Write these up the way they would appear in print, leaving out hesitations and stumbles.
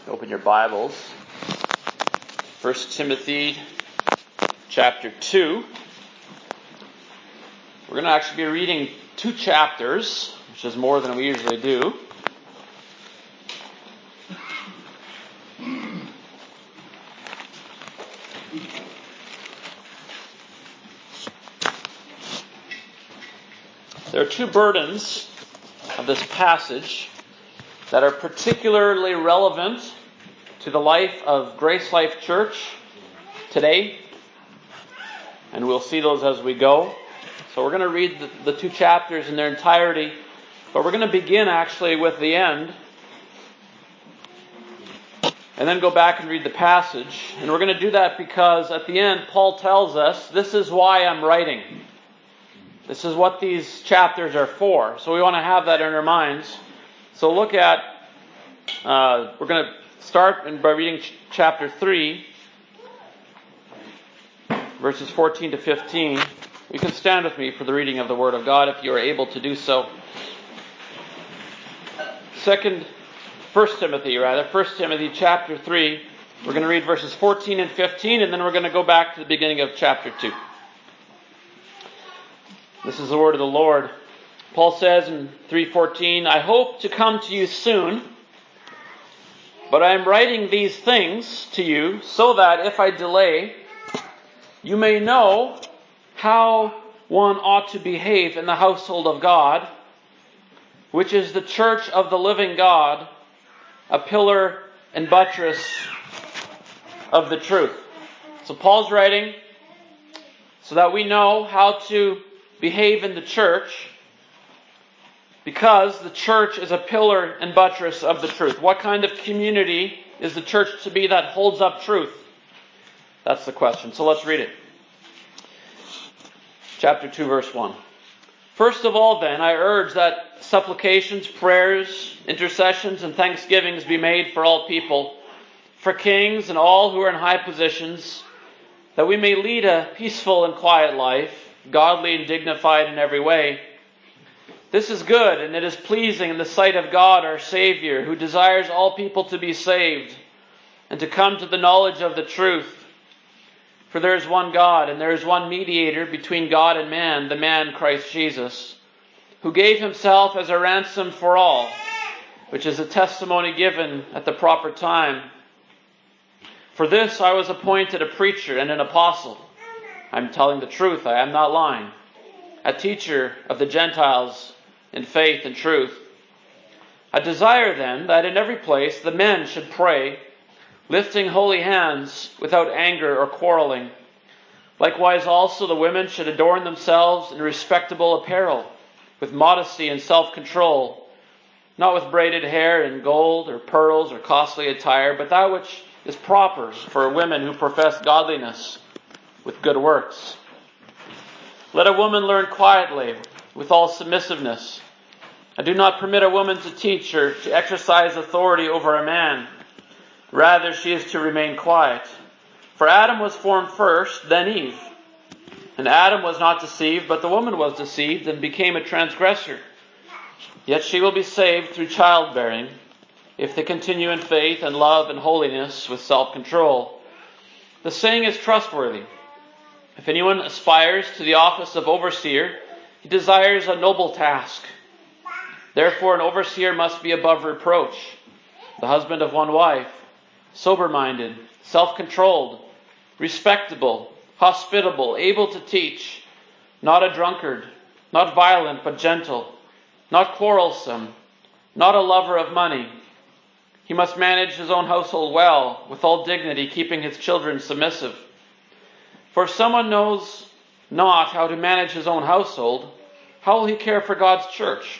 Open your Bibles. 1 Timothy chapter 2. We're going to actually be reading 2 chapters, which is more than we usually do. There are 2 burdens of this passage that are particularly relevant to the life of Grace Life Church today. And we'll see those as we go. So we're going to read the 2 chapters in their entirety. But we're going to begin actually with the end. And then go back and read the passage. And we're going to do that because at the end, Paul tells us, this is why I'm writing. This is what these chapters are for. So we want to have that in our minds. So look at, we're going to start by reading chapter 3, verses 14 to 15. You can stand with me for the reading of the Word of God if you are able to do so. 1 Timothy chapter 3. We're going to read verses 14 and 15, and then we're going to go back to the beginning of chapter 2. This is the word of the Lord. Paul says in 3:14, I hope to come to you soon, but I am writing these things to you so that if I delay, you may know how one ought to behave in the household of God, which is the church of the living God, a pillar and buttress of the truth. So Paul's writing so that we know how to behave in the church, because the church is a pillar and buttress of the truth. What kind of community is the church to be that holds up truth? That's the question. So let's read it. Chapter 2, verse 1. First of all, then, I urge that supplications, prayers, intercessions, and thanksgivings be made for all people, for kings and all who are in high positions, that we may lead a peaceful and quiet life, godly and dignified in every way. This is good, and it is pleasing in the sight of God our Savior, who desires all people to be saved and to come to the knowledge of the truth. For there is one God, and there is one mediator between God and man, the man Christ Jesus, who gave himself as a ransom for all, which is a testimony given at the proper time. For this I was appointed a preacher and an apostle. I'm telling the truth, I am not lying. A teacher of the Gentiles in faith and truth. I desire then that in every place the men should pray, lifting holy hands without anger or quarreling. Likewise also the women should adorn themselves in respectable apparel, with modesty and self-control, not with braided hair and gold or pearls or costly attire, but that which is proper for women who profess godliness with good works. Let a woman learn quietly, with all submissiveness. I do not permit a woman to teach or to exercise authority over a man. Rather, she is to remain quiet. For Adam was formed first, then Eve. And Adam was not deceived, but the woman was deceived and became a transgressor. Yet she will be saved through childbearing, if they continue in faith and love and holiness with self-control. The saying is trustworthy. If anyone aspires to the office of overseer, he desires a noble task. Therefore, an overseer must be above reproach, the husband of one wife, sober-minded, self-controlled, respectable, hospitable, able to teach, not a drunkard, not violent but gentle, not quarrelsome, not a lover of money. He must manage his own household well, with all dignity, keeping his children submissive. For if someone knows not how to manage his own household, how will he care for God's church?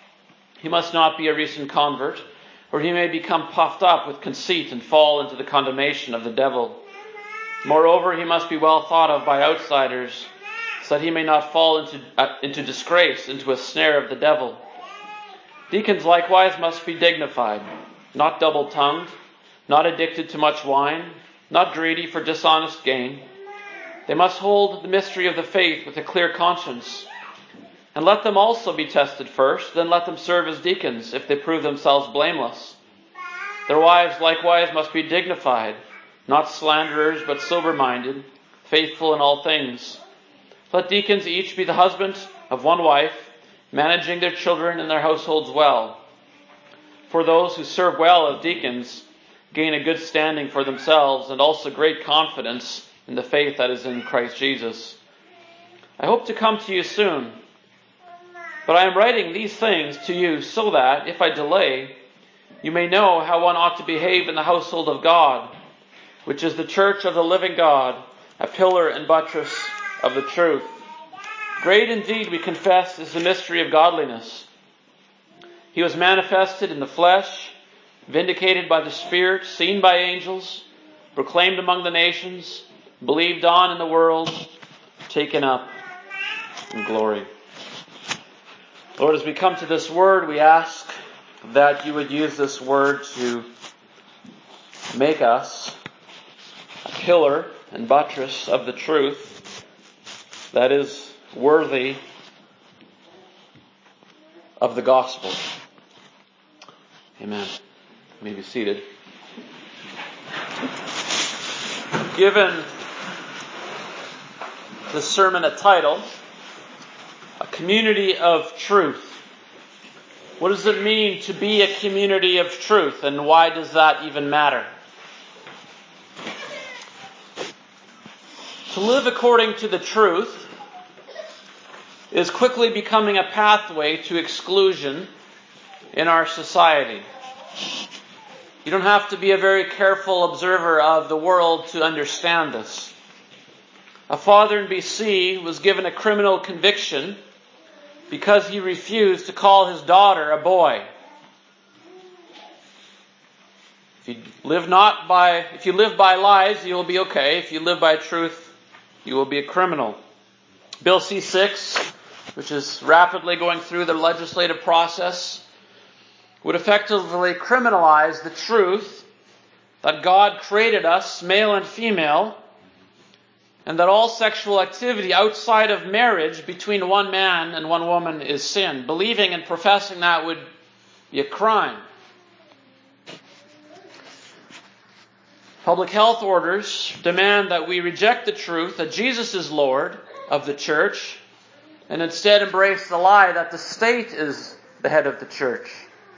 He must not be a recent convert, or he may become puffed up with conceit and fall into the condemnation of the devil. Moreover, he must be well thought of by outsiders, so that he may not fall into disgrace, into a snare of the devil. Deacons likewise must be dignified, not double-tongued, not addicted to much wine, not greedy for dishonest gain. They must hold the mystery of the faith with a clear conscience. And let them also be tested first, then let them serve as deacons if they prove themselves blameless. Their wives likewise must be dignified, not slanderers, but sober-minded, faithful in all things. Let deacons each be the husband of one wife, managing their children and their households well. For those who serve well as deacons gain a good standing for themselves and also great confidence in the faith that is in Christ Jesus. I hope to come to you soon, but I am writing these things to you so that, if I delay, you may know how one ought to behave in the household of God, which is the church of the living God, a pillar and buttress of the truth. Great indeed, we confess, is the mystery of godliness. He was manifested in the flesh, vindicated by the Spirit, seen by angels, proclaimed among the nations, believed on in the world, taken up in glory. Lord, as we come to this word, we ask that you would use this word to make us a pillar and buttress of the truth that is worthy of the gospel. Amen. You may be seated. Given the sermon a title, A Community of Truth. What does it mean to be a community of truth, and why does that even matter? To live according to the truth is quickly becoming a pathway to exclusion in our society. You don't have to be a very careful observer of the world to understand this. A father in BC was given a criminal conviction because he refused to call his daughter a boy. If you live by lies, you will be okay. If you live by truth, you will be a criminal. Bill C-6, which is rapidly going through the legislative process, would effectively criminalize the truth that God created us, male and female, and that all sexual activity outside of marriage between one man and one woman is sin. Believing and professing that would be a crime. Public health orders demand that we reject the truth that Jesus is Lord of the church and instead embrace the lie that the state is the head of the church.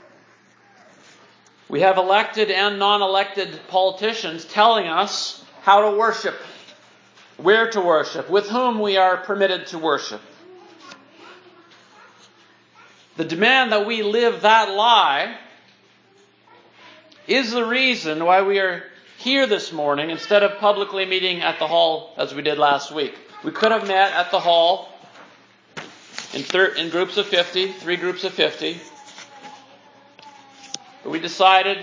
We have elected and non-elected politicians telling us how to worship, where to worship, with whom we are permitted to worship. The demand that we live that lie is the reason why we are here this morning instead of publicly meeting at the hall as we did last week. We could have met at the hall in groups of 50, 3 groups of 50. But we decided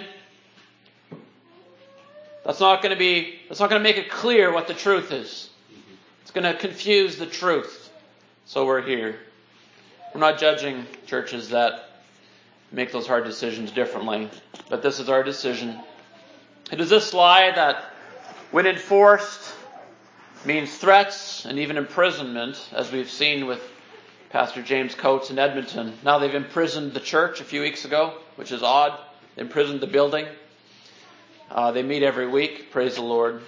that's not going to make it clear what the truth is. It's going to confuse the truth. So we're here. We're not judging churches that make those hard decisions differently, but this is our decision. It is this lie that, when enforced, means threats and even imprisonment, as we've seen with Pastor James Coates in Edmonton. Now they've imprisoned the church a few weeks ago, which is odd. They imprisoned the building. They meet every week. Praise the Lord.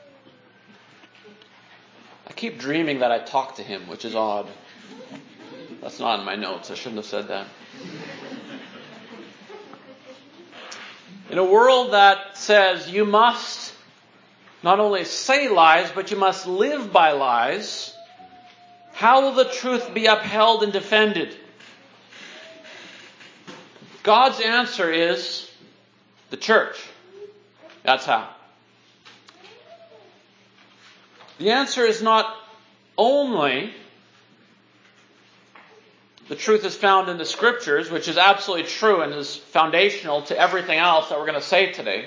I keep dreaming that I talk to him, which is odd. That's not in my notes. I shouldn't have said that. In a world that says you must not only say lies, but you must live by lies, how will the truth be upheld and defended? God's answer is the church. That's how. The answer is not only the truth is found in the Scriptures, which is absolutely true and is foundational to everything else that we're going to say today.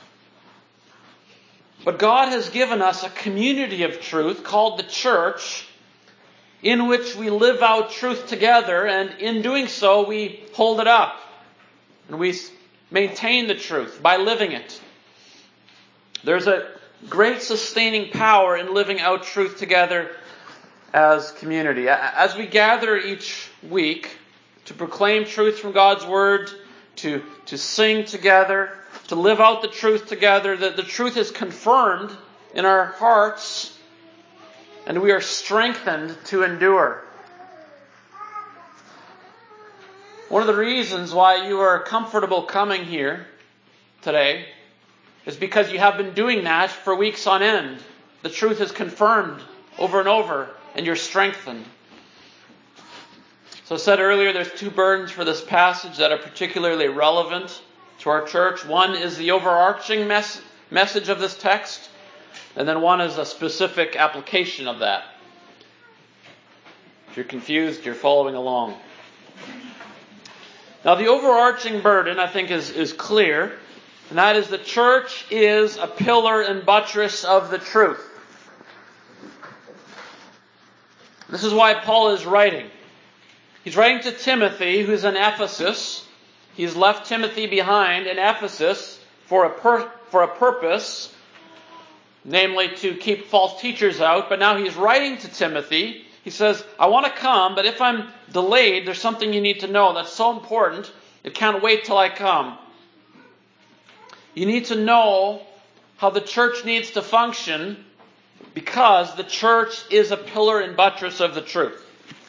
But God has given us a community of truth called the church, in which we live out truth together, and in doing so we hold it up. And we maintain the truth by living it. There's a great sustaining power in living out truth together as community. As we gather each week to proclaim truth from God's Word, to sing together, to live out the truth together, that the truth is confirmed in our hearts, and we are strengthened to endure. One of the reasons why you are comfortable coming here today is because you have been doing that for weeks on end. The truth is confirmed over and over, and you're strengthened. So I said earlier, there's two burdens for this passage that are particularly relevant to our church. One is the overarching message of this text, and then one is a specific application of that. If you're confused, you're following along. Now, the overarching burden, I think, is clear, and that is the church is a pillar and buttress of the truth. This is why Paul is writing. He's writing to Timothy, who's in Ephesus. He's left Timothy behind in Ephesus for a purpose, namely to keep false teachers out. But now he's writing to Timothy. He says, I want to come, but if I'm delayed, there's something you need to know that's so important, it can't wait till I come. You need to know how the church needs to function, because the church is a pillar and buttress of the truth.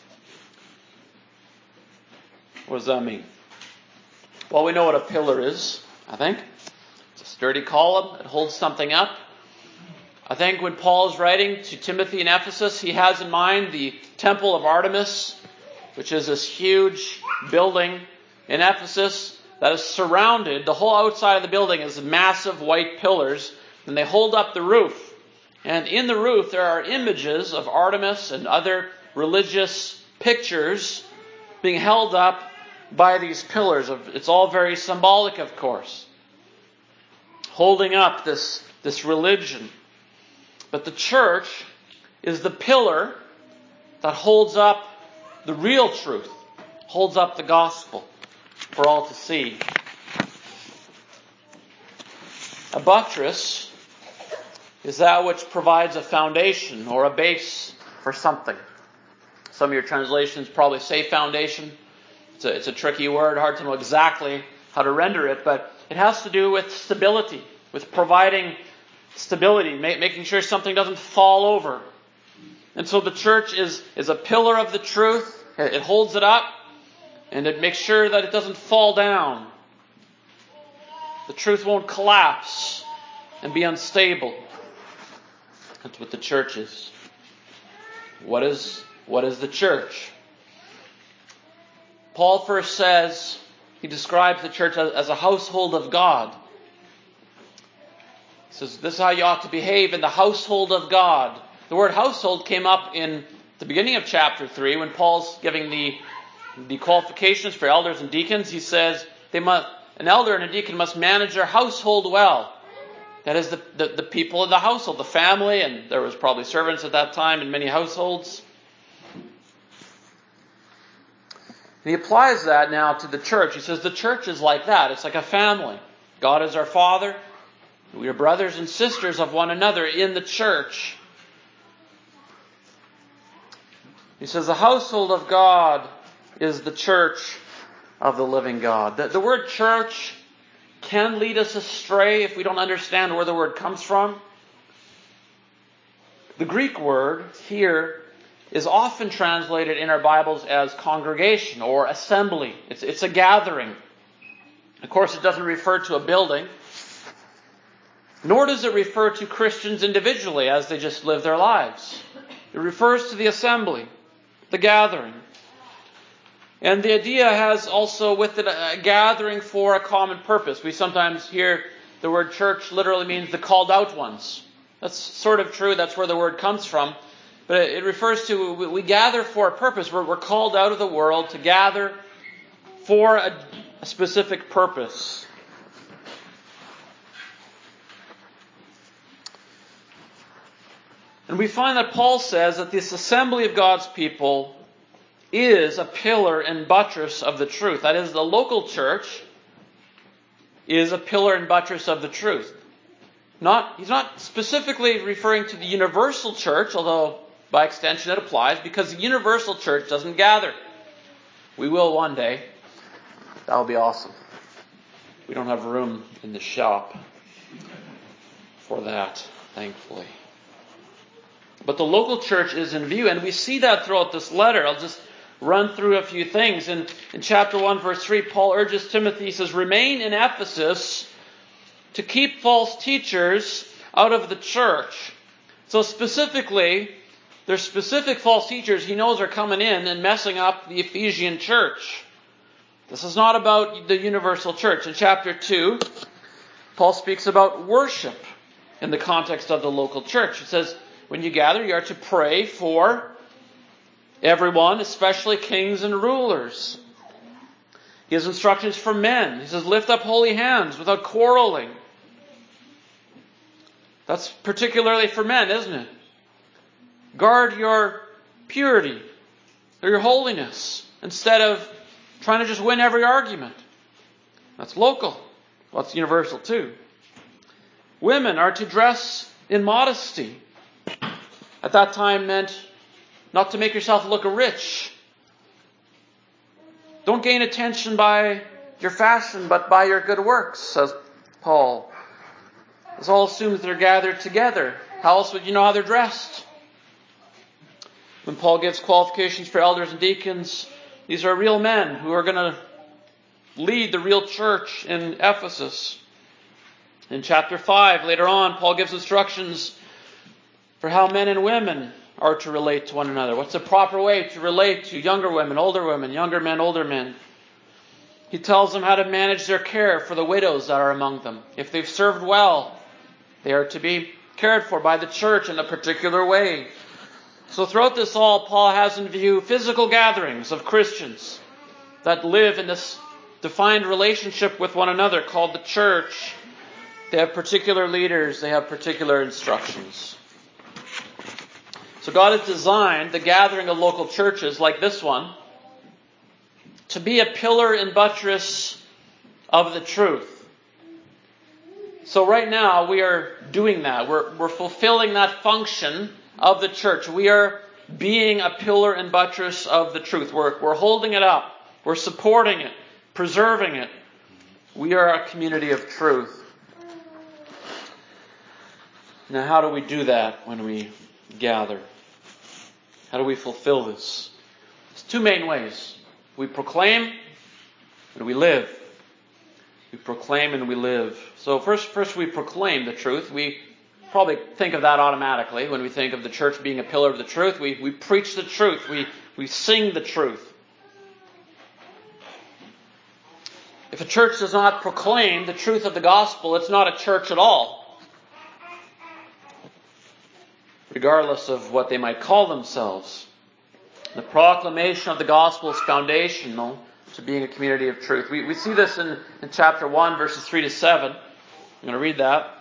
What does that mean? Well, we know what a pillar is, I think. It's a sturdy column. It holds something up. I think when Paul is writing to Timothy in Ephesus, he has in mind the Temple of Artemis, which is this huge building in Ephesus that is surrounded. The whole outside of the building is massive white pillars, and they hold up the roof. And in the roof there are images of Artemis and other religious pictures being held up by these pillars. It's all very symbolic, of course, holding up this religion. But the church is the pillar that holds up the real truth, holds up the gospel for all to see. A buttress is that which provides a foundation or a base for something. Some of your translations probably say foundation. It's a tricky word, hard to know exactly how to render it, but it has to do with stability, with providing stability, making sure something doesn't fall over. And so the church is a pillar of the truth. It holds it up, and it makes sure that it doesn't fall down. The truth won't collapse and be unstable. That's what the church is. What is the church? Paul first says, he describes the church as a household of God. He says, this is how you ought to behave in the household of God. The word household came up in the beginning of chapter 3 when Paul's giving the qualifications for elders and deacons. He says an elder and a deacon must manage their household well. That is the people in the household, the family, and there was probably servants at that time in many households. And he applies that now to the church. He says the church is like that. It's like a family. God is our Father. We are brothers and sisters of one another in the church. He says the household of God is the church of the living God. The word church can lead us astray if we don't understand where the word comes from. The Greek word here is often translated in our Bibles as congregation or assembly. It's a gathering. Of course, it doesn't refer to a building, nor does it refer to Christians individually as they just live their lives. It refers to the assembly, the gathering. And the idea has also with it a gathering for a common purpose. We sometimes hear the word church literally means the called out ones. That's sort of true. That's where the word comes from. But it refers to we gather for a purpose. We're called out of the world to gather for a specific purpose. And we find that Paul says that this assembly of God's people is a pillar and buttress of the truth. That is, the local church is a pillar and buttress of the truth. He's not specifically referring to the universal church, although by extension it applies, because the universal church doesn't gather. We will one day. That'll be awesome. We don't have room in the shop for that, thankfully. But the local church is in view, and we see that throughout this letter. I'll just run through a few things. In chapter 1, verse 3, Paul urges Timothy, he says, remain in Ephesus to keep false teachers out of the church. So specifically, there's specific false teachers he knows are coming in and messing up the Ephesian church. This is not about the universal church. In chapter 2, Paul speaks about worship in the context of the local church. He says, when you gather, you are to pray for everyone, especially kings and rulers. He has instructions for men. He says, lift up holy hands without quarreling. That's particularly for men, isn't it? Guard your purity or your holiness instead of trying to just win every argument. That's local. Well, it's universal too. Women are to dress in modesty. At that time meant not to make yourself look rich. Don't gain attention by your fashion, but by your good works, says Paul. This all assumes they're gathered together. How else would you know how they're dressed? When Paul gives qualifications for elders and deacons, these are real men who are going to lead the real church in Ephesus. In chapter 5, later on, Paul gives instructions for how men and women are to relate to one another. What's the proper way to relate to younger women, younger men, older men? He tells them how to manage their care for the widows that are among them. If they've served well, they are to be cared for by the church in a particular way. So throughout this all, Paul has in view physical gatherings of Christians that live in this defined relationship with one another called the church. They have particular leaders. They have particular instructions. So God has designed the gathering of local churches like this one to be a pillar and buttress of the truth. So right now we are doing that. We're fulfilling that function of the church. We are being a pillar and buttress of the truth. We're holding it up. We're supporting it, preserving it. We are a community of truth. Now, how do we do that when we gather? How do we fulfill this? There's two main ways. We proclaim and we live. We proclaim and we live. So first we proclaim the truth. We probably think of that automatically when we think of the church being a pillar of the truth. We preach the truth. We sing the truth. If a church does not proclaim the truth of the gospel, it's not a church at all, regardless of what they might call themselves. The proclamation of the gospel is foundational to being a community of truth. We see this in chapter 1, verses 3 to 7. I'm going to read that.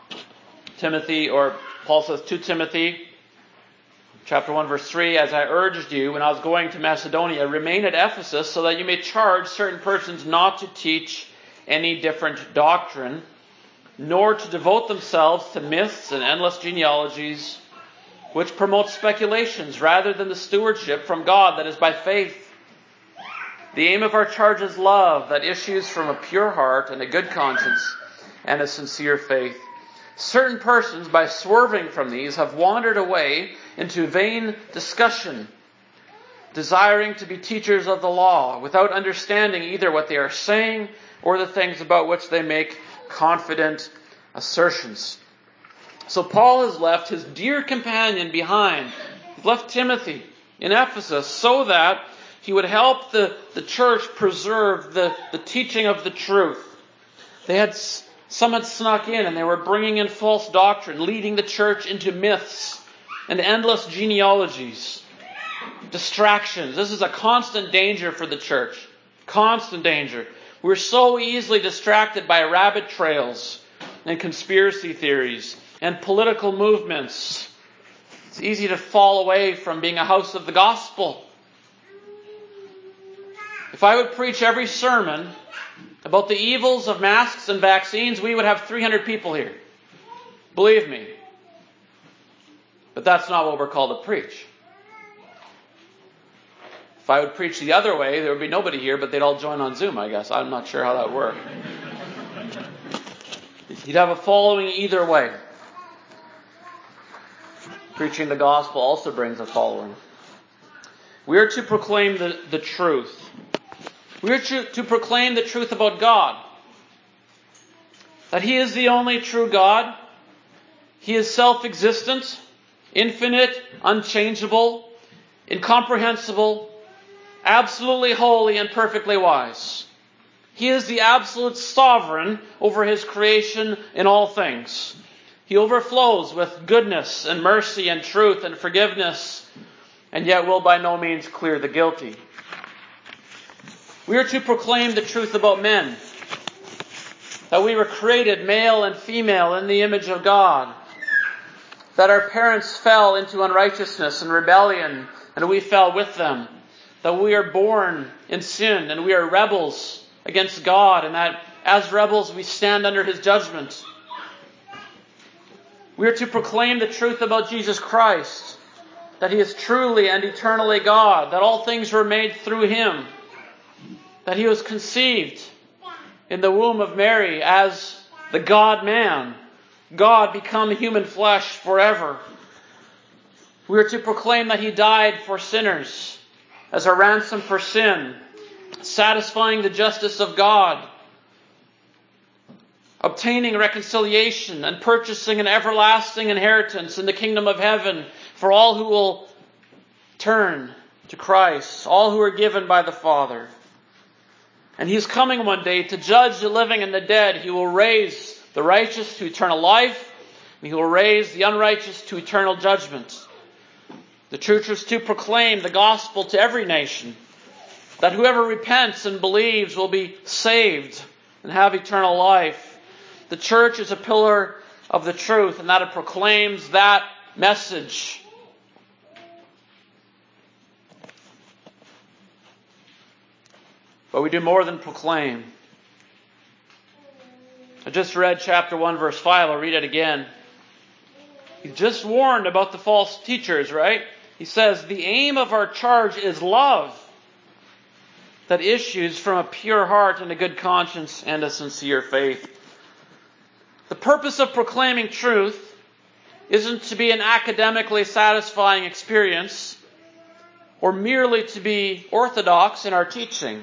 Paul says to Timothy, chapter 1, verse 3, as I urged you when I was going to Macedonia, remain at Ephesus so that you may charge certain persons not to teach any different doctrine, nor to devote themselves to myths and endless genealogies, which promote speculations rather than the stewardship from God that is by faith. The aim of our charge is love that issues from a pure heart and a good conscience and a sincere faith. Certain persons, by swerving from these, have wandered away into vain discussion, desiring to be teachers of the law, without understanding either what they are saying or the things about which they make confident assertions. So Paul has left his dear companion behind. He's left Timothy in Ephesus so that he would help the church preserve the teaching of the truth. Some had snuck in and they were bringing in false doctrine, leading the church into myths and endless genealogies, distractions. This is a constant danger for the church. Constant danger. We're so easily distracted by rabbit trails and conspiracy theories and political movements. It's easy to fall away from being a house of the gospel. If I would preach every sermon about the evils of masks and vaccines, we would have 300 people here. Believe me. But that's not what we're called to preach. If I would preach the other way, there would be nobody here, but they'd all join on Zoom, I guess. I'm not sure how that would work. You'd have a following either way. Preaching the gospel also brings a following. We are to proclaim the truth. We are to proclaim the truth about God. That He is the only true God. He is self-existent, infinite, unchangeable, incomprehensible, absolutely holy, and perfectly wise. He is the absolute sovereign over His creation in all things. He overflows with goodness and mercy and truth and forgiveness, and yet will by no means clear the guilty. We are to proclaim the truth about men. That we were created male and female in the image of God. That our parents fell into unrighteousness and rebellion, and we fell with them. That we are born in sin, and we are rebels against God, and that as rebels we stand under His judgment. We are to proclaim the truth about Jesus Christ, that He is truly and eternally God, that all things were made through Him, that He was conceived in the womb of Mary as the God-man, God become human flesh forever. We are to proclaim that He died for sinners as a ransom for sin, satisfying the justice of God, obtaining reconciliation and purchasing an everlasting inheritance in the kingdom of heaven for all who will turn to Christ, all who are given by the Father. And He is coming one day to judge the living and the dead. He will raise the righteous to eternal life, and He will raise the unrighteous to eternal judgment. The church is to proclaim the gospel to every nation, that whoever repents and believes will be saved and have eternal life. The church is a pillar of the truth, and that it proclaims that message. But we do more than proclaim. I just read chapter 1, verse 5. I'll read it again. He just warned about the false teachers, right? He says, the aim of our charge is love that issues from a pure heart and a good conscience and a sincere faith. The purpose of proclaiming truth isn't to be an academically satisfying experience or merely to be orthodox in our teaching.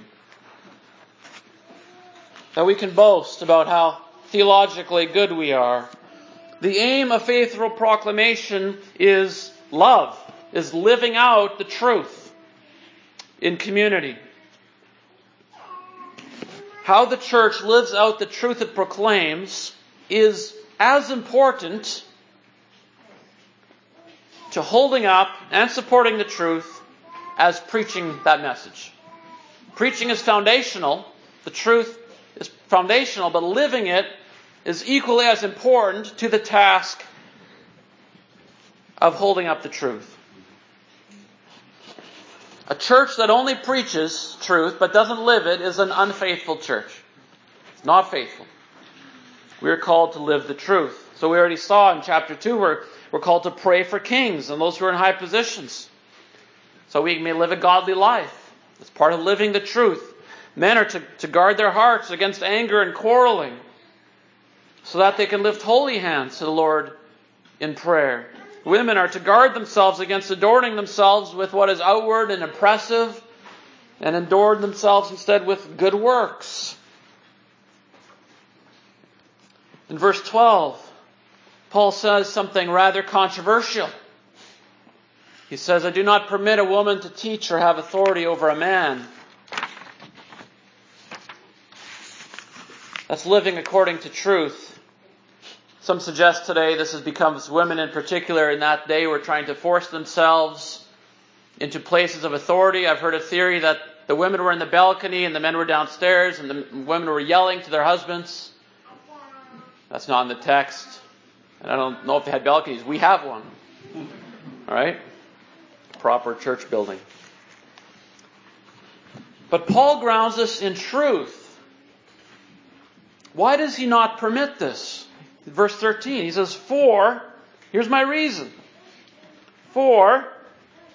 That we can boast about how theologically good we are. The aim of faithful proclamation is love, is living out the truth in community. How the church lives out the truth it proclaims is as important to holding up and supporting the truth as preaching that message. Preaching is foundational. The truth is foundational, but living it is equally as important to the task of holding up the truth. A church that only preaches truth but doesn't live it is an unfaithful church. It's not faithful. We are called to live the truth. So we already saw in chapter 2 we're called to pray for kings and those who are in high positions, so we may live a godly life. It's part of living the truth. Men are to guard their hearts against anger and quarreling, so that they can lift holy hands to the Lord in prayer. Women are to guard themselves against adorning themselves with what is outward and impressive, and adorn themselves instead with good works. In verse 12, Paul says something rather controversial. He says, I do not permit a woman to teach or have authority over a man. That's living according to truth. Some suggest today this has become women in particular in that day were trying to force themselves into places of authority. I've heard a theory that the women were in the balcony and the men were downstairs and the women were yelling to their husbands. That's not in the text. And I don't know if they had balconies. We have one. All right? Proper church building. But Paul grounds us in truth. Why does he not permit this? Verse 13, he says, here's my reason. I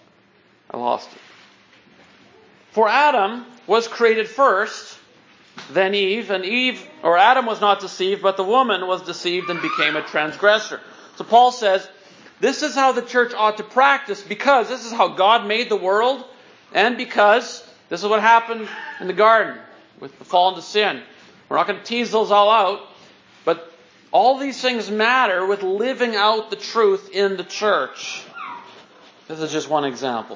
lost it. For Adam was created first, than Eve, and Adam was not deceived, but the woman was deceived and became a transgressor. So Paul says, this is how the church ought to practice, because this is how God made the world, and because this is what happened in the garden with the fall into sin. We're not going to tease those all out, but all these things matter with living out the truth in the church. This is just one example.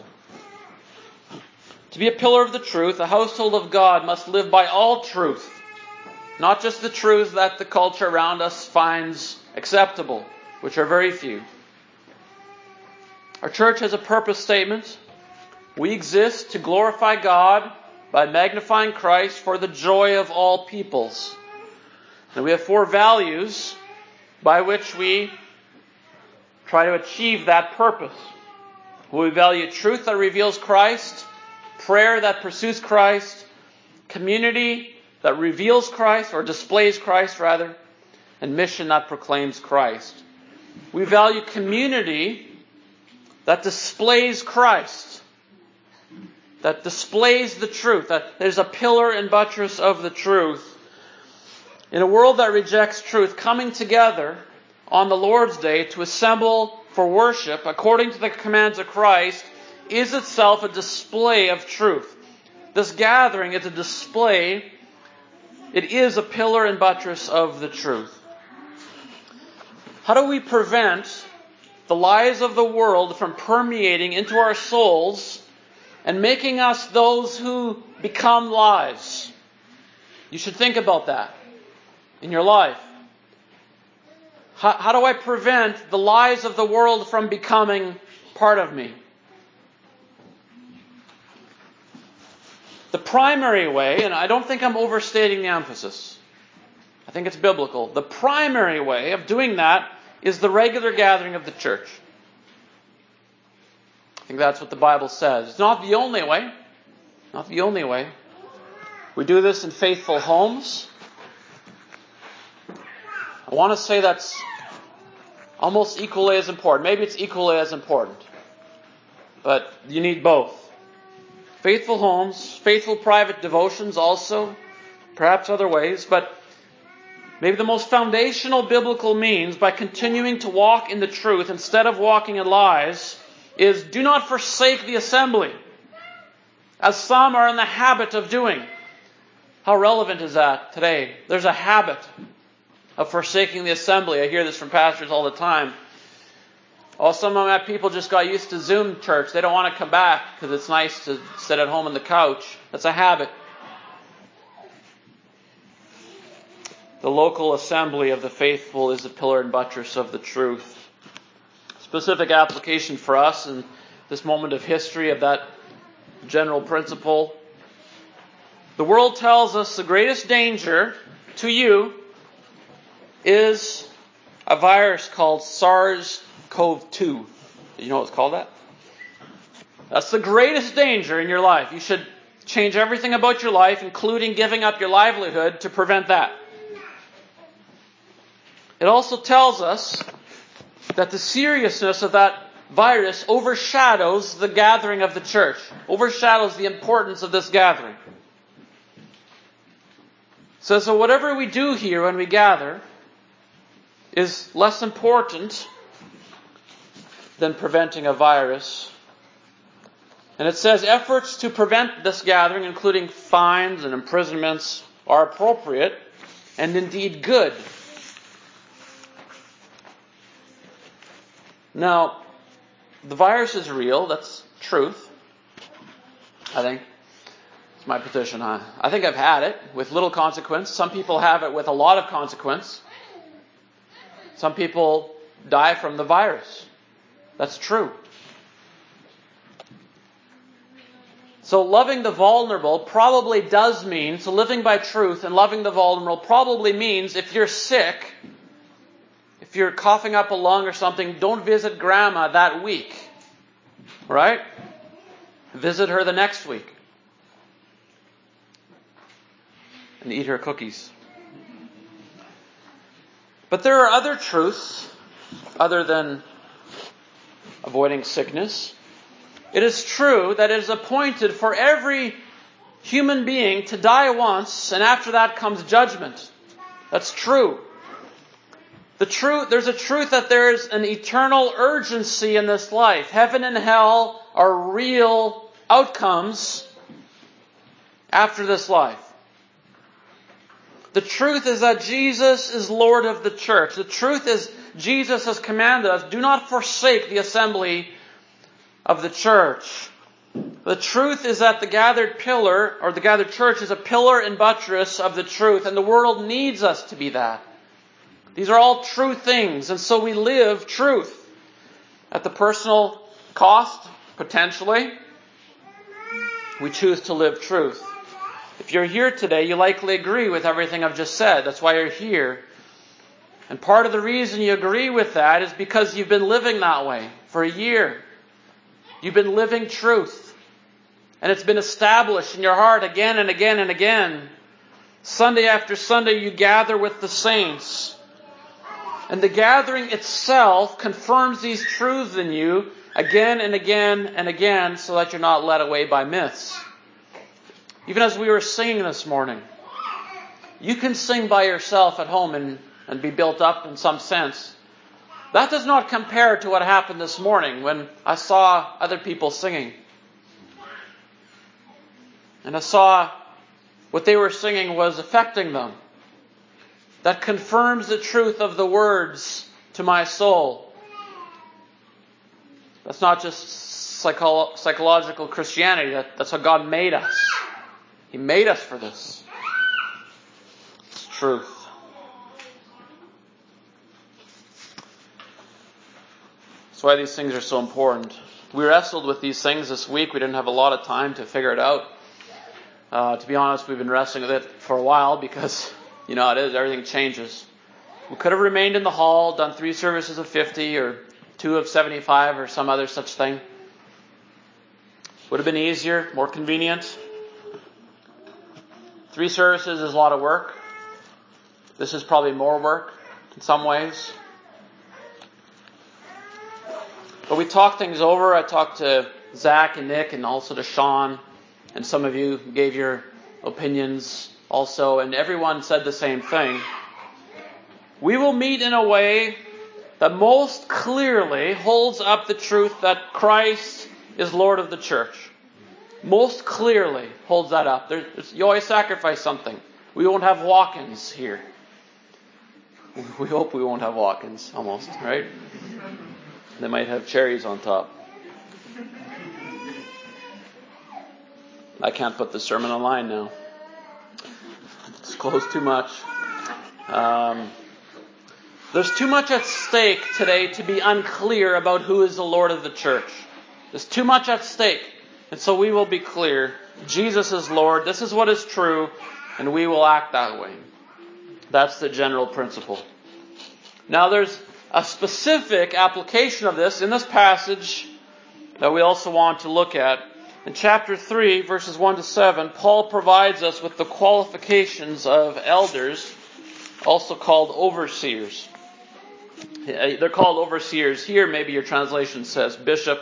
To be a pillar of the truth, the household of God must live by all truth, not just the truths that the culture around us finds acceptable, which are very few. Our church has a purpose statement. We exist to glorify God by magnifying Christ for the joy of all peoples. And we have 4 values by which we try to achieve that purpose. We value truth that reveals Christ, prayer that pursues Christ, community that reveals Christ, or displays Christ rather, and mission that proclaims Christ. We value community that displays Christ, that displays the truth, that there's a pillar and buttress of the truth. In a world that rejects truth, coming together on the Lord's Day to assemble for worship according to the commands of Christ is itself a display of truth. This gathering is a display. It is a pillar and buttress of the truth. How do we prevent the lies of the world from permeating into our souls and making us those who become lies? You should think about that in your life. How do I prevent the lies of the world from becoming part of me? The primary way, and I don't think I'm overstating the emphasis, I think it's biblical. The primary way of doing that is the regular gathering of the church. I think that's what the Bible says. It's not the only way. Not the only way. We do this in faithful homes. I want to say that's almost equally as important. Maybe it's equally as important. But you need both. Faithful homes, faithful private devotions also, perhaps other ways, but maybe the most foundational biblical means by continuing to walk in the truth instead of walking in lies is do not forsake the assembly, as some are in the habit of doing. How relevant is that today? There's a habit of forsaking the assembly. I hear this from pastors all the time. Oh, some of my people just got used to Zoom church. They don't want to come back because it's nice to sit at home on the couch. That's a habit. The local assembly of the faithful is a pillar and buttress of the truth. Specific application for us in this moment of history of that general principle. The world tells us the greatest danger to is a virus called SARS-CoV-2. Did you know it's called that? That's the greatest danger in your life. You should change everything about your life, including giving up your livelihood, to prevent that. It also tells us that the seriousness of that virus overshadows the gathering of the church, overshadows the importance of this gathering. So whatever we do here when we gather is less important than preventing a virus. And it says efforts to prevent this gathering, including fines and imprisonments, are appropriate and indeed good. Now, the virus is real. That's truth. I think. It's my position. I think I've had it with little consequence. Some people have it with a lot of consequence. Some people die from the virus. That's true. So loving the vulnerable probably does mean, so living by truth and loving the vulnerable probably means if you're sick, if you're coughing up a lung or something, don't visit grandma that week. Right? Visit her the next week. And eat her cookies. But there are other truths other than avoiding sickness. It is true that it is appointed for every human being to die once, and after that comes judgment. That's true. There's a truth that there's an eternal urgency in this life. Heaven and hell are real outcomes after this life. The truth is that Jesus is Lord of the church. The truth is Jesus has commanded us, do not forsake the assembly of the church. The truth is that the gathered pillar, or the gathered church, is a pillar and buttress of the truth, and the world needs us to be that. These are all true things, and so we live truth. At the personal cost, potentially, we choose to live truth. If you're here today, you likely agree with everything I've just said. That's why you're here. And part of the reason you agree with that is because you've been living that way for a year. You've been living truth. And it's been established in your heart again and again and again. Sunday after Sunday, you gather with the saints. And the gathering itself confirms these truths in you again and again and again, so that you're not led away by myths. Even as we were singing this morning, you can sing by yourself at home and be built up in some sense. That does not compare to what happened this morning when I saw other people singing. And I saw what they were singing was affecting them. That confirms the truth of the words to my soul. That's not just psychological Christianity. That's how God made us. He made us for this. It's truth. That's why these things are so important. We wrestled with these things this week. We didn't have a lot of time to figure it out. To be honest, we've been wrestling with it for a while because, you know, it is, everything changes. We could have remained in the hall, done 3 services of 50 or 2 of 75 or some other such thing. Would have been easier, more convenient. 3 services is a lot of work. This is probably more work in some ways. But we talked things over. I talked to Zach and Nick and also to Sean. And some of you gave your opinions also. And everyone said the same thing. We will meet in a way that most clearly holds up the truth that Christ is Lord of the church. Most clearly holds that up. You always sacrifice something. We won't have walk-ins here. We hope we won't have walk-ins, almost, right? They might have cherries on top. I can't put the sermon online now. Disclose too much. There's too much at stake today to be unclear about who is the Lord of the church. There's too much at stake. And so we will be clear. Jesus is Lord. This is what is true. And we will act that way. That's the general principle. Now there's a specific application of this in this passage that we also want to look at. In chapter 3, verses 1 to 7, Paul provides us with the qualifications of elders, also called overseers. They're called overseers. Here, maybe your translation says bishop.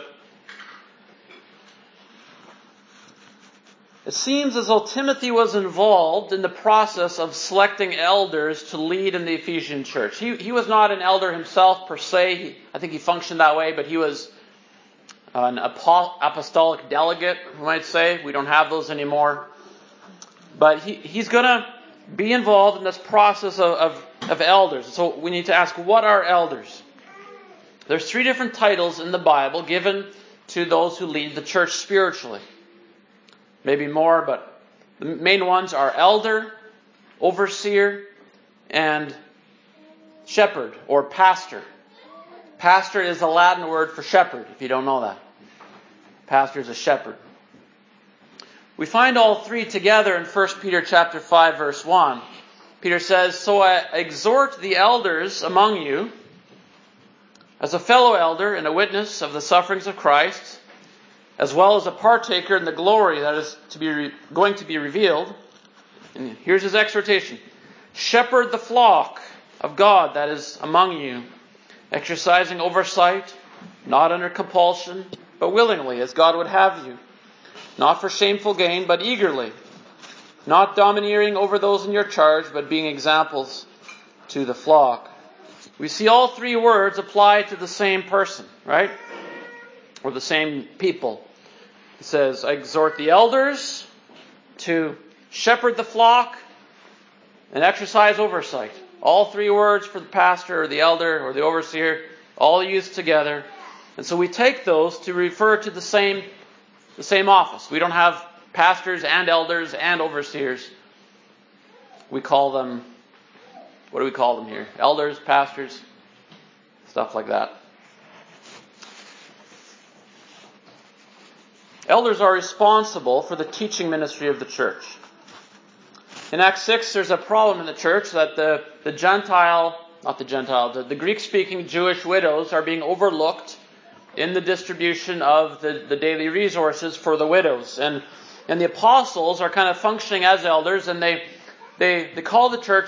It seems as though Timothy was involved in the process of selecting elders to lead in the Ephesian church. He was not an elder himself per se. I think he functioned that way, but he was an apostolic delegate, we might say. We don't have those anymore. But he's going to be involved in this process of elders. So we need to ask, what are elders? There's 3 different titles in the Bible given to those who lead the church spiritually. Maybe more, but the main ones are elder, overseer, and shepherd or pastor. Pastor is a Latin word for shepherd, if you don't know that. Pastor is a shepherd. We find all 3 together in 1 Peter chapter 5, verse 1. Peter says, "So I exhort the elders among you, as a fellow elder and a witness of the sufferings of Christ, as well as a partaker in the glory that is going to be revealed." And here's his exhortation. "Shepherd the flock of God that is among you, exercising oversight, not under compulsion, but willingly, as God would have you, not for shameful gain, but eagerly, not domineering over those in your charge, but being examples to the flock. We see all three words apply to the same person, right? Or the same people. It says, I exhort the elders to shepherd the flock and exercise oversight. All three words for the pastor or the elder or the overseer, all used together. And so we take those to refer to the same office. We don't have pastors and elders and overseers. We call them, what do we call them here? Elders, pastors, stuff like that. Elders are responsible for the teaching ministry of the church. In Acts 6, there's a problem in the church that the Greek-speaking Jewish widows are being overlooked in the distribution of the daily resources for the widows. And the apostles are kind of functioning as elders, and they call the church,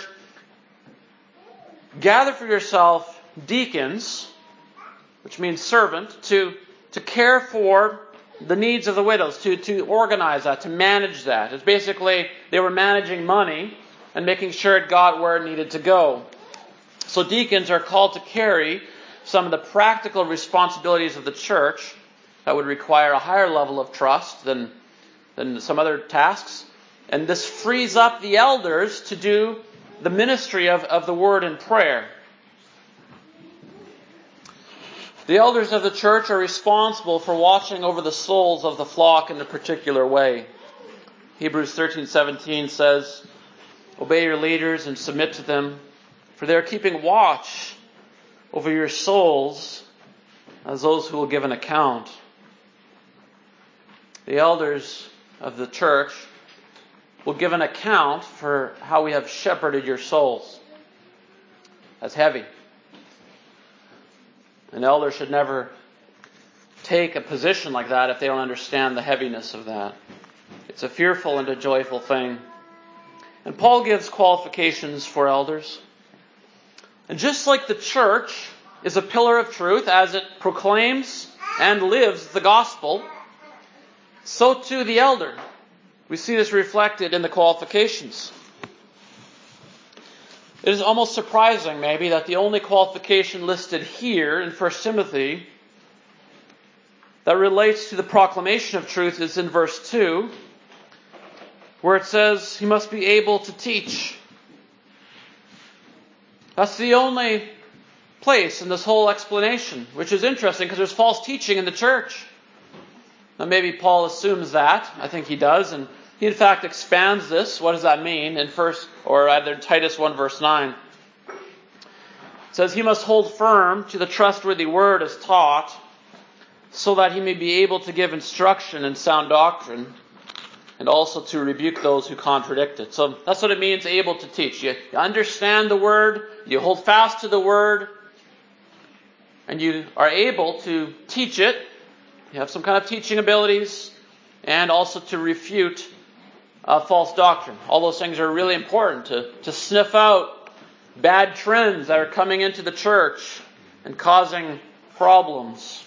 gather for yourself deacons, which means servant, to care for the needs of the widows, to organize that, to manage that. It's basically, they were managing money and making sure it got where it needed to go. So deacons are called to carry some of the practical responsibilities of the church that would require a higher level of trust than some other tasks. And this frees up the elders to do the ministry of the word and prayer. The elders of the church are responsible for watching over the souls of the flock in a particular way. Hebrews 13:17 says, obey your leaders and submit to them, for they are keeping watch over your souls as those who will give an account. The elders of the church will give an account for how we have shepherded your souls. That's heavy. An elder should never take a position like that if they don't understand the heaviness of that. It's a fearful and a joyful thing. And Paul gives qualifications for elders. And just like the church is a pillar of truth as it proclaims and lives the gospel, so too the elder. We see this reflected in the qualifications. It is almost surprising, maybe, that the only qualification listed here in 1 Timothy that relates to the proclamation of truth is in verse 2, where it says he must be able to teach. That's the only place in this whole explanation, which is interesting because there's false teaching in the church. Now maybe Paul assumes that. I think he does, and he in fact expands this. What does that mean in Titus 1 verse 9? It says he must hold firm to the trustworthy word as taught, so that he may be able to give instruction in sound doctrine, and also to rebuke those who contradict it. So that's what it means, able to teach. You understand the word, you hold fast to the word, and you are able to teach it. You have some kind of teaching abilities, and also to refute false doctrine. All those things are really important to sniff out bad trends that are coming into the church and causing problems.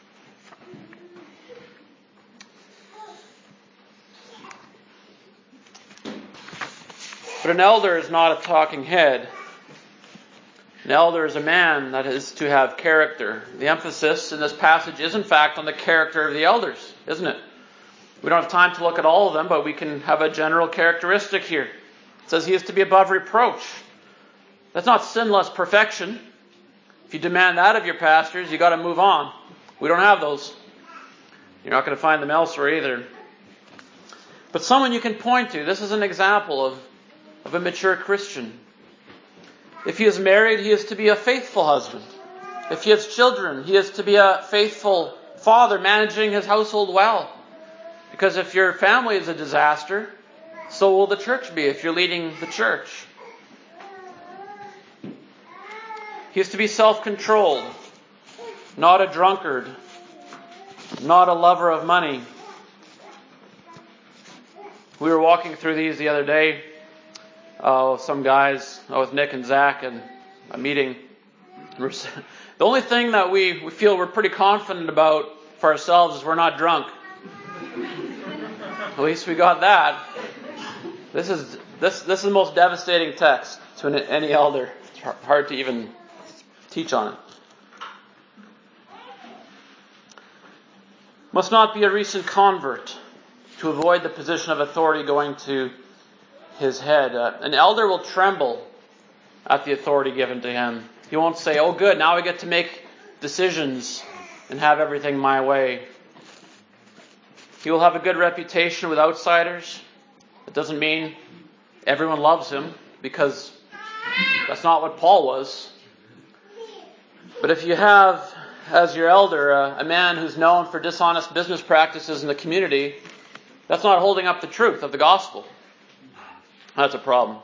But an elder is not a talking head. An elder is a man that is to have character. The emphasis in this passage is in fact on the character of the elders, isn't it? We don't have time to look at all of them, but we can have a general characteristic here. It says he is to be above reproach. That's not sinless perfection. If you demand that of your pastors, you got to move on. We don't have those. You're not going to find them elsewhere either. But someone you can point to. This is an example of a mature Christian. If he is married, he is to be a faithful husband. If he has children, he is to be a faithful father, managing his household well. Because if your family is a disaster, so will the church be if you're leading the church. He is to be self-controlled, not a drunkard, not a lover of money. We were walking through these the other day. Some guys, with Nick and Zach, and a meeting. The only thing that we feel we're pretty confident about for ourselves is we're not drunk. At least we got that. This is the most devastating text to any elder. It's hard to even teach on it. Must not be a recent convert to avoid the position of authority going to his head. An elder will tremble at the authority given to him. He won't say, "Oh good, now I get to make decisions and have everything my way." He will have a good reputation with outsiders. It doesn't mean everyone loves him, because that's not what Paul was. But if you have as your elder a man who's known for dishonest business practices in the community, that's not holding up the truth of the gospel. That's a problem.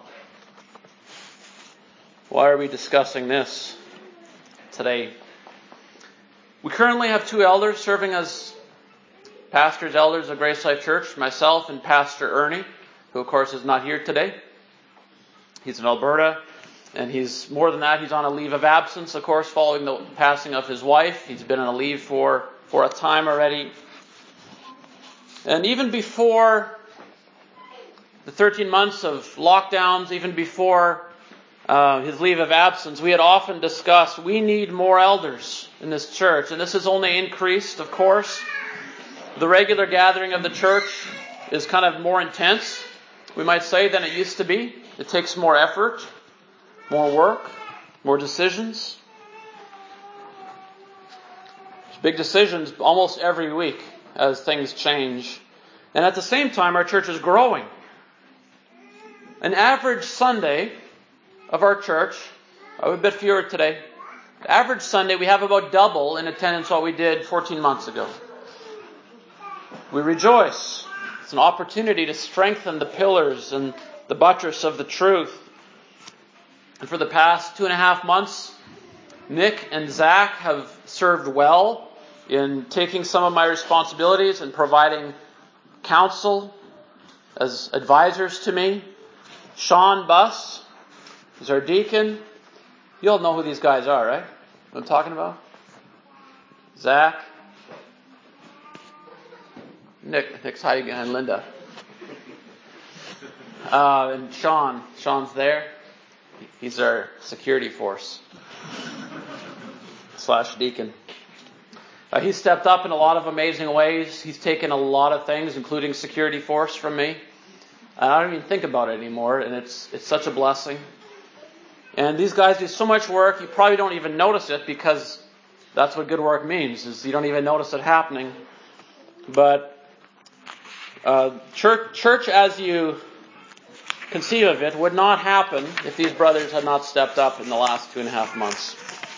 Why are we discussing this today? We currently have 2 elders serving as pastors, elders of Grace Life Church, myself and Pastor Ernie, who of course is not here today. He's in Alberta, and he's more than that, he's on a leave of absence, of course, following the passing of his wife. He's been on a leave for a time already. And even before the 13 months of lockdowns, even before his leave of absence, we had often discussed we need more elders in this church. And this has only increased, of course. The regular gathering of the church is kind of more intense, we might say, than it used to be. It takes more effort, more work, more decisions. There's big decisions almost every week as things change. And at the same time, our church is growing. An average Sunday of our church, a bit fewer today, average Sunday we have about double in attendance what we did 14 months ago. We rejoice. It's an opportunity to strengthen the pillars and the buttress of the truth. And for the past 2.5 months, Nick and Zach have served well in taking some of my responsibilities and providing counsel as advisors to me. Sean Buss is our deacon. You all know who these guys are, right? What I'm talking about? Zach. Nick's hiding behind Linda. And Sean's there. He's our security force / deacon. He stepped up in a lot of amazing ways. He's taken a lot of things, including security force, from me. I don't even think about it anymore, and it's such a blessing. And these guys do so much work, you probably don't even notice it, because that's what good work means, is you don't even notice it happening. But church as you conceive of it would not happen if these brothers had not stepped up in the last 2.5 months.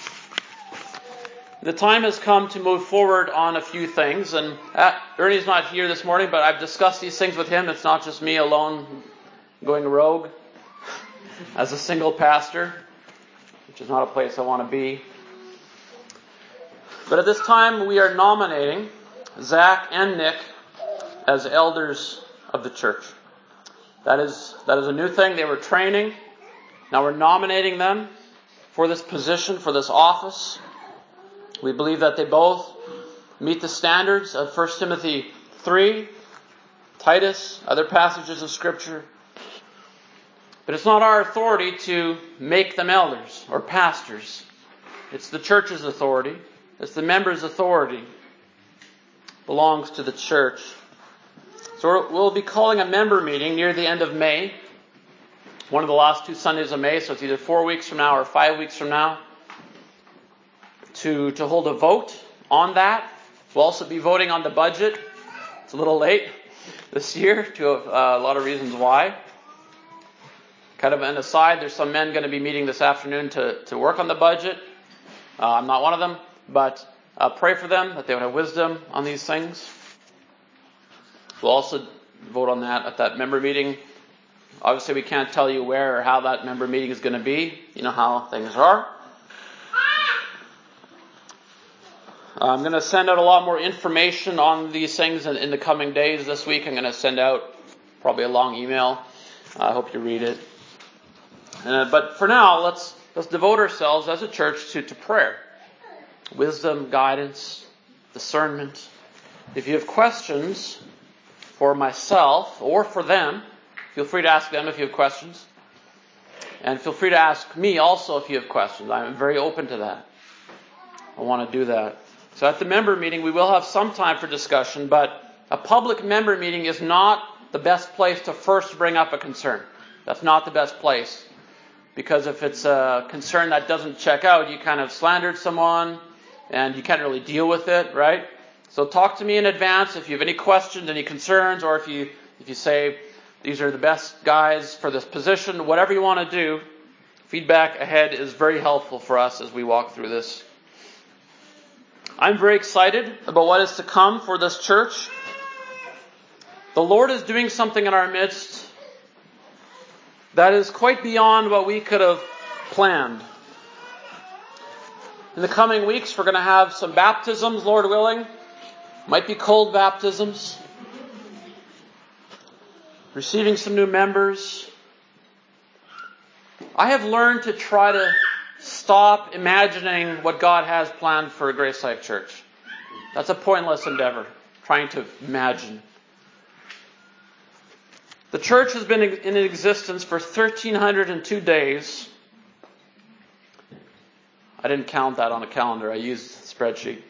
The time has come to move forward on a few things, and Ernie's not here this morning, but I've discussed these things with him. It's not just me alone going rogue as a single pastor, which is not a place I want to be. But at this time, we are nominating Zach and Nick as elders of the church. That is a new thing. They were training. Now we're nominating them for this position, for this office. We believe that they both meet the standards of 1 Timothy 3, Titus, other passages of Scripture. But it's not our authority to make them elders or pastors. It's the church's authority. It's the members' authority. It belongs to the church. So we'll be calling a member meeting near the end of May. One of the last 2 Sundays of May, so it's either 4 weeks from now or 5 weeks from now. To hold a vote on that. We'll also be voting on the budget. It's a little late this year, to a lot of reasons why. Kind of an aside, there's some men going to be meeting this afternoon to work on the budget. I'm not one of them, but pray for them, that they would have wisdom on these things. We'll also vote on that at that member meeting. Obviously, we can't tell you where or how that member meeting is going to be. You know how things are. I'm going to send out a lot more information on these things in the coming days. This week I'm going to send out probably a long email. I hope you read it. But for now, let's devote ourselves as a church to prayer. Wisdom, guidance, discernment. If you have questions for myself or for them, Feel free to ask them if you have questions. And feel free to ask me also if you have questions. I'm very open to that. I want to do that. So at the member meeting, we will have some time for discussion, but a public member meeting is not the best place to first bring up a concern. That's not the best place. Because if it's a concern that doesn't check out, you kind of slandered someone and you can't really deal with it, right? So talk to me in advance if you have any questions, any concerns, or if you say these are the best guys for this position, whatever you want to do, feedback ahead is very helpful for us as we walk through this. I'm very excited about what is to come for this church. The Lord is doing something in our midst that is quite beyond what we could have planned. In the coming weeks, we're going to have some baptisms, Lord willing. Might be cold baptisms. Receiving some new members. I have learned to try to stop imagining what God has planned for Grace Life Church. That's a pointless endeavor, trying to imagine. The church has been in existence for 1,302 days. I didn't count that on a calendar. I used a spreadsheet.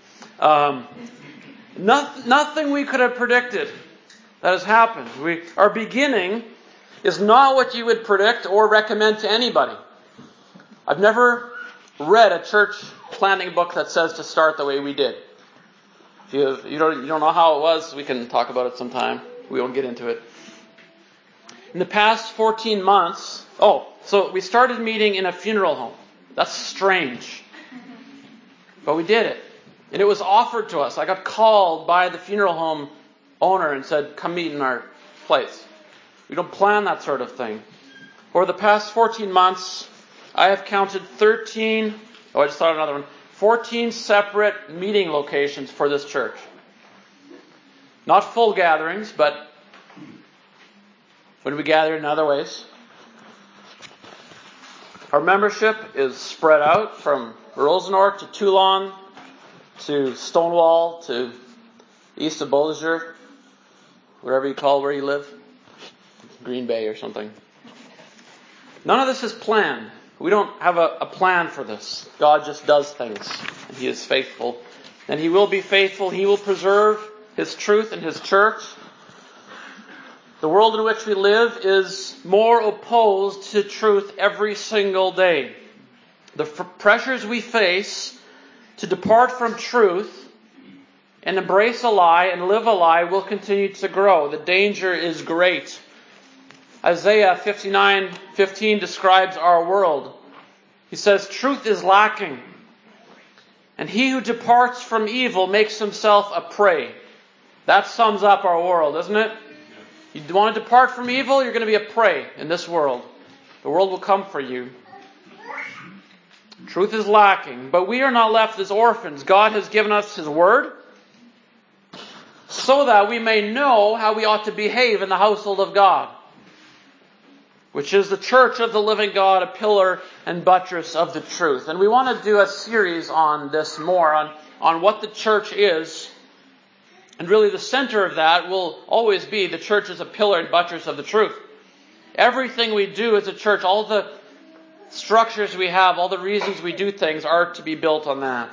Nothing we could have predicted that has happened. Our beginning is not what you would predict or recommend to anybody. I've never read a church planning book that says to start the way we did. If you don't know how it was, we can talk about it sometime. We won't get into it. In the past 14 months, so we started meeting in a funeral home. That's strange. But we did it. And it was offered to us. I got called by the funeral home owner and said, come meet in our place. We don't plan that sort of thing. Over the past 14 months, I have counted 14 separate meeting locations for this church. Not full gatherings, but when we gather in other ways. Our membership is spread out from Rosenort to Toulon to Stonewall to east of Beaulieu, whatever you call where you live, Green Bay or something. None of this is planned. We don't have a plan for this. God just does things, and He is faithful. And He will be faithful. He will preserve His truth and His church. The world in which we live is more opposed to truth every single day. The pressures we face to depart from truth and embrace a lie and live a lie will continue to grow. The danger is great. Isaiah 59:15 describes our world. He says, truth is lacking, and he who departs from evil makes himself a prey. That sums up our world, doesn't it? You want to depart from evil, you're going to be a prey in this world. The world will come for you. Truth is lacking, but we are not left as orphans. God has given us His Word so that we may know how we ought to behave in the household of God, which is the church of the living God, a pillar and buttress of the truth. And we want to do a series on this more, on what the church is. And really the center of that will always be the church is a pillar and buttress of the truth. Everything we do as a church, all the structures we have, all the reasons we do things are to be built on that.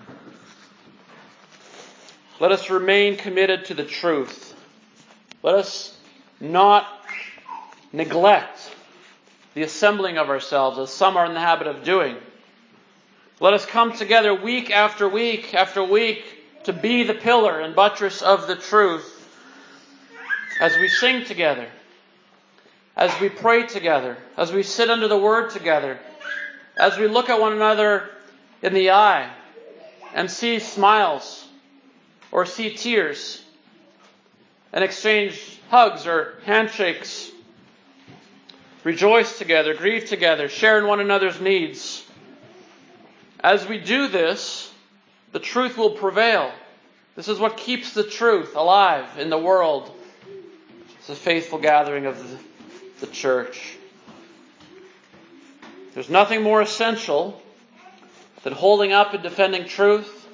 Let us remain committed to the truth. Let us not neglect the assembling of ourselves, as some are in the habit of doing. Let us come together week after week after week to be the pillar and buttress of the truth as we sing together, as we pray together, as we sit under the Word together, as we look at one another in the eye and see smiles or see tears and exchange hugs or handshakes, rejoice together, grieve together, share in one another's needs. As we do this, the truth will prevail. This is what keeps the truth alive in the world. It's a faithful gathering of the church. There's nothing more essential than holding up and defending truth.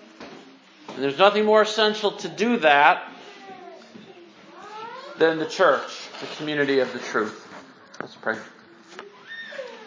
And there's nothing more essential to do that than the church. the community of the truth. Let's pray.